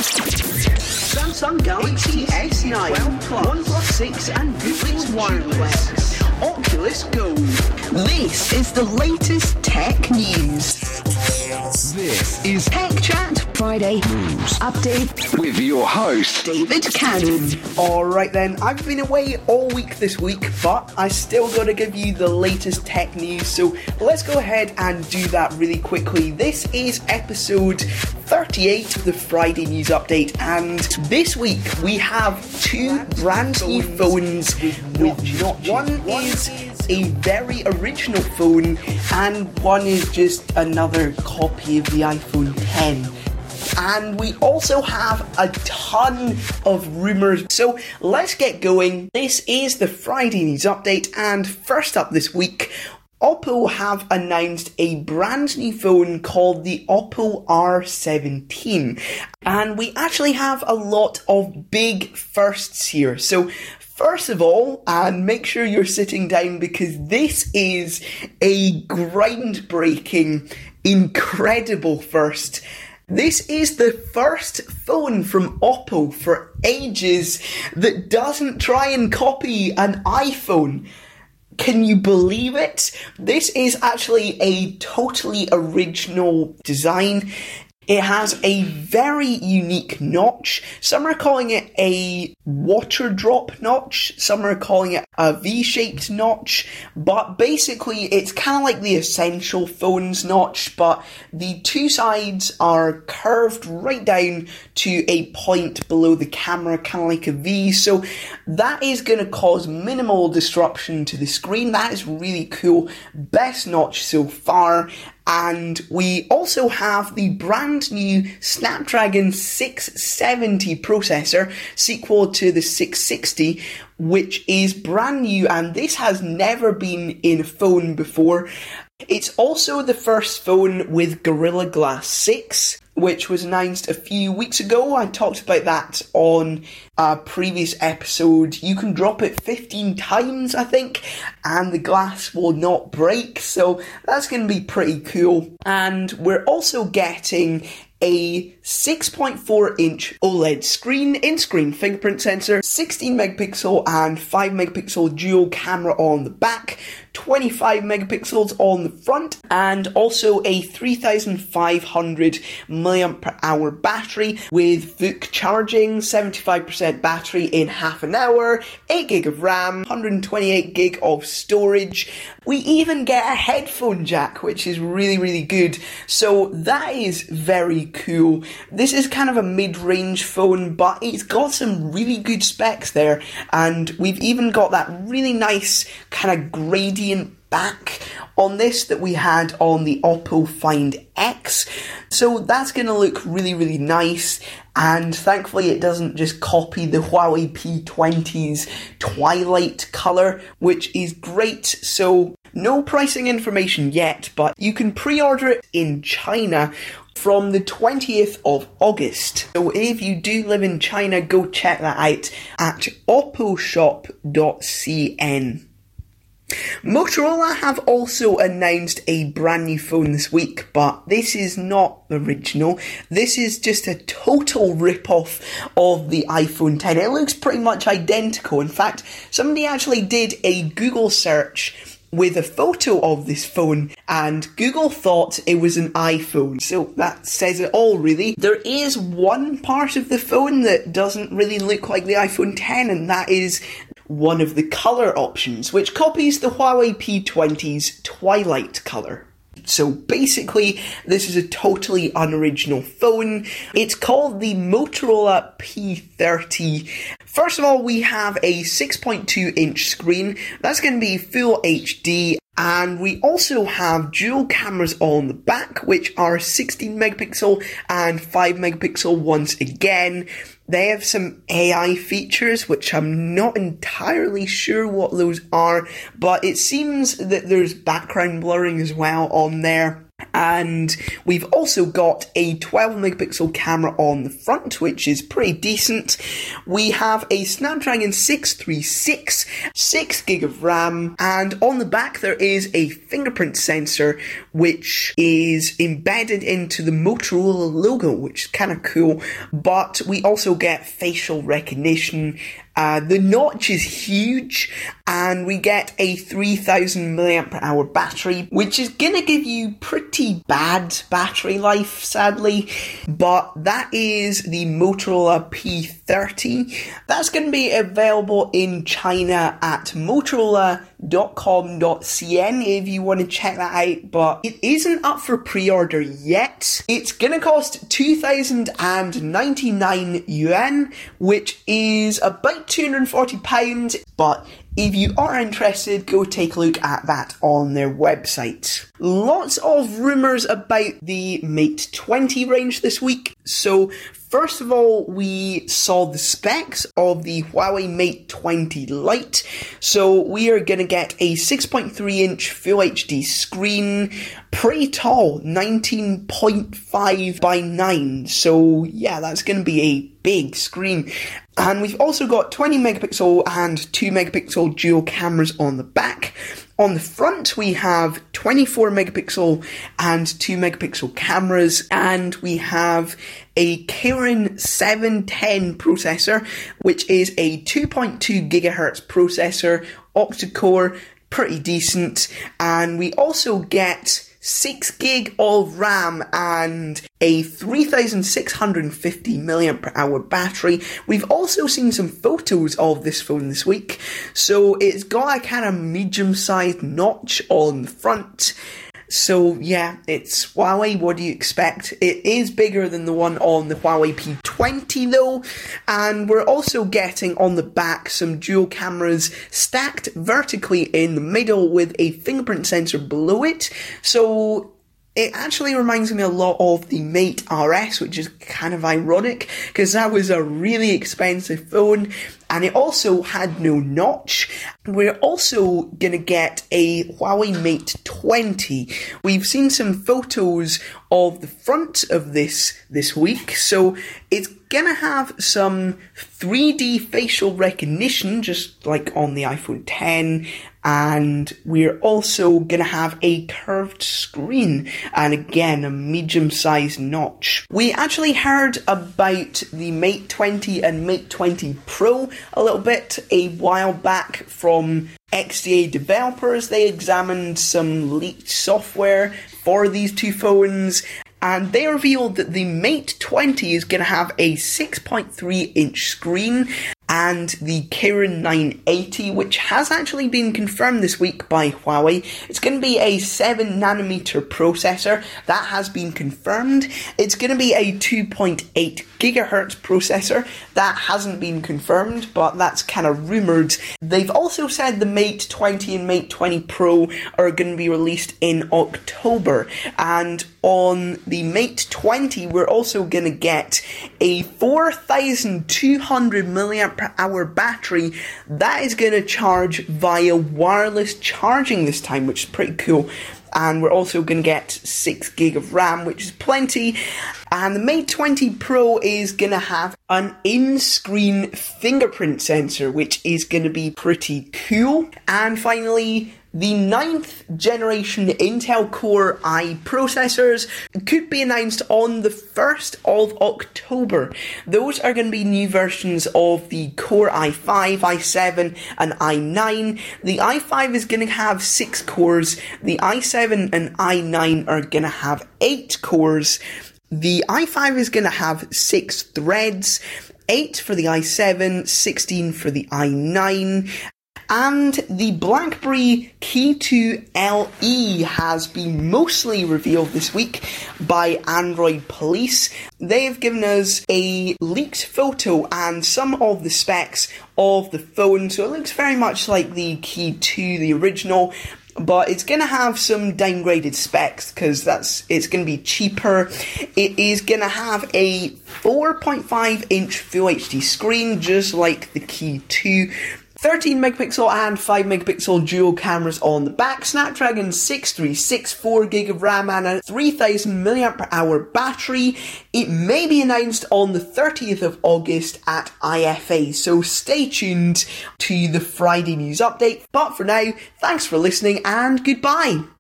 Samsung Galaxy S9, OnePlus 6 and Google's Wireless, Oculus Go. This is the latest tech news. This is Tech Chat Friday News Update with your host, David Cannon. Alright then, I've been away all week this week, but I still got to give you the latest tech news, so let's go ahead and do that really quickly. This is episode 38 of the Friday News Update, and this week we have two brand new phones with notches. One is a very original phone, and one is just another copy of the iPhone X. And we also have a ton of rumours. So let's get going. This is the Friday News Update, and first up this week, Oppo have announced a brand new phone called the Oppo R17. And we actually have a lot of big firsts here. So first of all, and make sure you're sitting down because this is a groundbreaking, incredible first. This is the first phone from Oppo for ages that doesn't try and copy an iPhone. Can you believe it? This is actually a totally original design. It has a very unique notch. Some are calling it a water drop notch. Some are calling it a V-shaped notch. But basically, it's kind of like the Essential phone's notch, but the two sides are curved right down to a point below the camera, kind of like a V. So that is going to cause minimal disruption to the screen. That is really cool. Best notch so far. And we also have the brand new Snapdragon 670 processor, sequel to the 660, which is brand new, and this has never been in a phone before. It's also the first phone with Gorilla Glass 6, which was announced a few weeks ago. I talked about that on a previous episode. You can drop it 15 times, I think, and the glass will not break, so that's going to be pretty cool. And we're also getting a 6.4-inch OLED screen, in-screen fingerprint sensor, 16 megapixel and 5 megapixel dual camera on the back, 25 megapixels on the front, and also a 3500 mAh battery with VOOC charging, 75% battery in half an hour, 8GB of RAM, 128GB of storage. We even get a headphone jack, which is really, really good. So that is very cool. This is kind of a mid-range phone, but it's got some really good specs there. And we've even got that really nice kind of gradient back on this that we had on the Oppo Find X. So that's going to look really, really nice. And thankfully it doesn't just copy the Huawei P20's Twilight colour, which is great. So no pricing information yet, but you can pre-order it in China from the 20th of August. So if you do live in China, go check that out at opposhop.cn. Motorola have also announced a brand new phone this week, but this is not original. This is just a total rip-off of the iPhone X. It looks pretty much identical. In fact, somebody actually did a Google search with a photo of this phone, and Google thought it was an iPhone. So that says it all, really. There is one part of the phone that doesn't really look like the iPhone X, and that is one of the colour options, which copies the Huawei P20's Twilight colour. So basically, this is a totally unoriginal phone. It's called the Motorola P30. First of all, we have a 6.2-inch screen. That's going to be full HD. And we also have dual cameras on the back, which are 16 megapixel and 5 megapixel once again. They have some AI features, which I'm not entirely sure what those are, but it seems that there's background blurring as well on there. And we've also got a 12 megapixel camera on the front, which is pretty decent. We have a Snapdragon 636, 6 gig of RAM, and on the back there is a fingerprint sensor, which is embedded into the Motorola logo, which is kind of cool. But we also get facial recognition. The notch is huge, and we get a 3000 mAh battery, which is gonna give you pretty bad battery life, sadly, but that is the Motorola P30. That's gonna be available in China at motorola.com.cn if you want to check that out, but it isn't up for pre-order yet. It's gonna cost 2,099 yuan, which is about £240, but if you are interested, go take a look at that on their website. Lots of rumours about the Mate 20 range this week. So first of all, we saw the specs of the Huawei Mate 20 Lite. So we are going to get a 6.3 inch Full HD screen, pretty tall, 19.5 by 9. So yeah, that's going to be a big screen. And we've also got 20 megapixel and 2 megapixel dual cameras on the back. On the front, we have 24 megapixel and 2 megapixel cameras, and we have a Kirin 710 processor, which is a 2.2 gigahertz processor, octa-core, pretty decent, and we also get 6 gig of RAM and a 3650 mAh battery. We've also seen some photos of this phone this week. So it's got a kind of medium-sized notch on the front. So yeah, it's Huawei, what do you expect? It is bigger than the one on the Huawei P20 though, and we're also getting on the back some dual cameras stacked vertically in the middle with a fingerprint sensor below it. So it actually reminds me a lot of the Mate RS, which is kind of ironic because that was a really expensive phone and it also had no notch. We're also going to get a Huawei Mate 20. We've seen some photos of the front of this week, so it's going to have some 3D facial recognition, just like on the iPhone X, and we're also going to have a curved screen, and again, a medium-sized notch. We actually heard about the Mate 20 and Mate 20 Pro a little bit a while back from XDA developers. They examined some leaked software for these two phones, and they revealed that the Mate 20 is going to have a 6.3 inch screen, and the Kirin 980, which has actually been confirmed this week by Huawei. It's going to be a 7nm processor. That has been confirmed. It's going to be a 2.8 gigahertz processor. That hasn't been confirmed, but that's kind of rumoured. They've also said the Mate 20 and Mate 20 Pro are going to be released in October. And on the Mate 20, we're also going to get a 4200 mAh battery that is going to charge via wireless charging this time, which is pretty cool. And we're also going to get 6 gig of RAM, which is plenty. And the Mate 20 Pro is going to have an in-screen fingerprint sensor, which is going to be pretty cool. And finally, the 9th generation Intel Core i processors could be announced on the 1st of October. Those are going to be new versions of the Core i5, i7 and i9. The i5 is going to have 6 cores, the i7 and i9 are going to have 8 cores. The i5 is going to have 6 threads, 8 for the i7, 16 for the i9. And the BlackBerry Key 2 LE has been mostly revealed this week by Android Police. They've given us a leaked photo and some of the specs of the phone, so it looks very much like the Key 2, the original, but it's going to have some downgraded specs because it's going to be cheaper. It is going to have a 4.5 inch Full HD screen, just like the Key 2. 13 megapixel and 5 megapixel dual cameras on the back, Snapdragon 636, 4GB of RAM and a 3000 mAh battery. It may be announced on the 30th of August at IFA, so stay tuned to the Friday news update. But for now, thanks for listening and goodbye.